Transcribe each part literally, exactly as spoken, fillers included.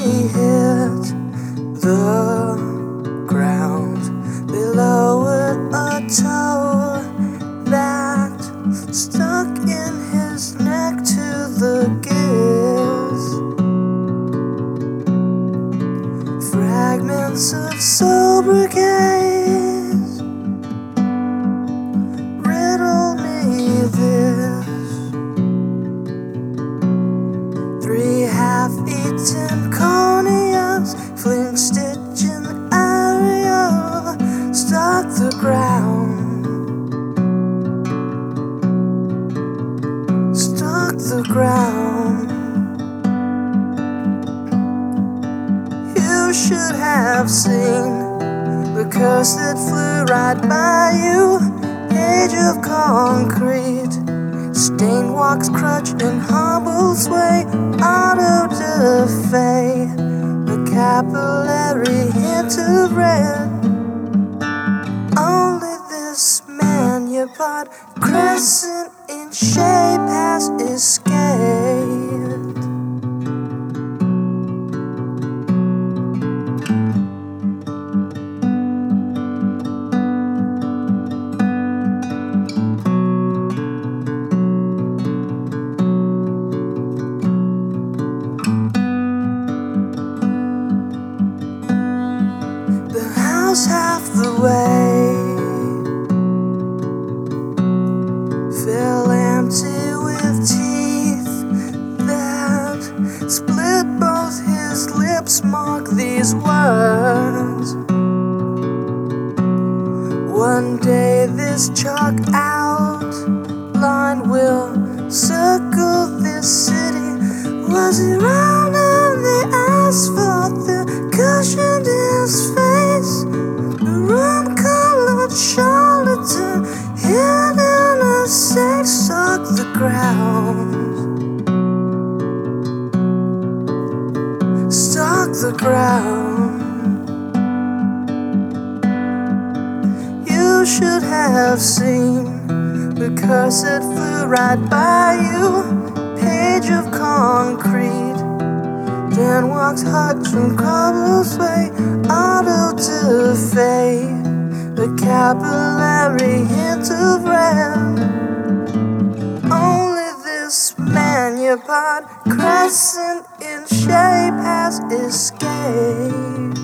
hit the ground below it, a toe that stuck in his neck to the gills. Fragments of sober gaze riddle me this. Three half-eaten corneas, fling stitch in the area, stuck the ground, stuck the ground. You should have seen the curse that flew right by you. Age of concrete, stained walks, crutch and humble sway, auto-da-fe, the capillary hint of red. Only this manupod crescent in shape has escaped. Half the way fell empty with teeth that split both his lips. Mark these words: one day this chalk outline will circle this city. Was he round on the asphalt that cushioned his face? Rum-colored charlatan hid in a safe, stuck the ground, stuck the ground. You should have seen the curse that flew right by you. Page of concrete, Dan walks hutch and cobbles way, auto-da-fe, the capillary hint of red. Only this manupod crescent in shape has escaped.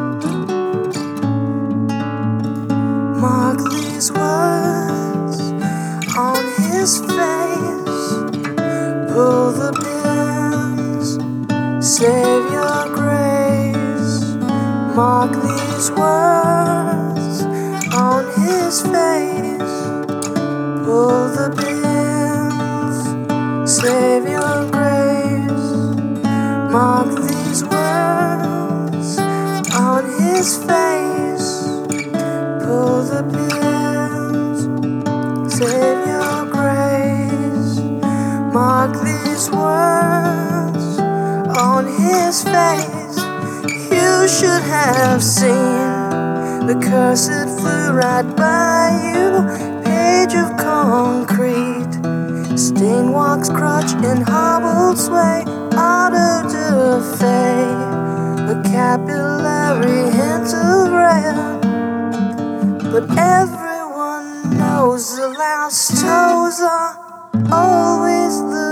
Mark these words on his face, pull the pins, save your grace. Mark these words on his face, pull the pins, save your grace. Mark these words on his face, pull the pins, save your grace. Mark these words on his face. You should have seen the curse that flew right by you. Page of concrete, stained walks, crutch and hobbled sway, auto-da-fe, the capillary hint of red. But everyone knows the last toes are always the